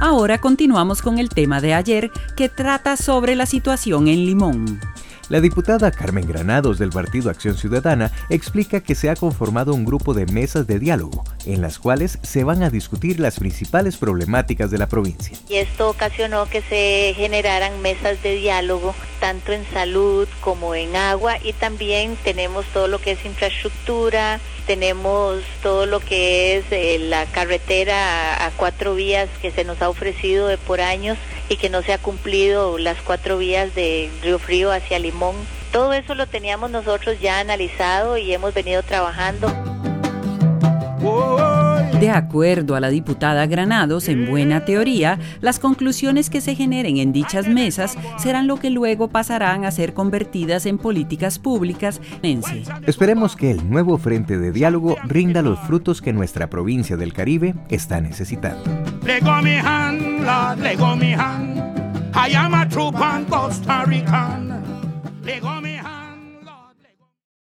Ahora continuamos con el tema de ayer, que trata sobre la situación en Limón. La diputada Carmen Granados del Partido Acción Ciudadana explica que se ha conformado un grupo de mesas de diálogo, en las cuales se van a discutir las principales problemáticas de la provincia. Y esto ocasionó que se generaran mesas de diálogo, tanto en salud como en agua, y también tenemos todo lo que es infraestructura, tenemos todo lo que es la carretera a 4 vías que se nos ha ofrecido por años y que no se ha cumplido, las 4 vías de Río Frío hacia Limón. Todo eso lo teníamos nosotros ya analizado y hemos venido trabajando. De acuerdo a la diputada Granados, en buena teoría, las conclusiones que se generen en dichas mesas serán lo que luego pasarán a ser convertidas en políticas públicas. Esperemos que el nuevo frente de diálogo rinda los frutos que nuestra provincia del Caribe está necesitando. Let go me hand, Lord, let go me hand. I am a true pan Costa Rican.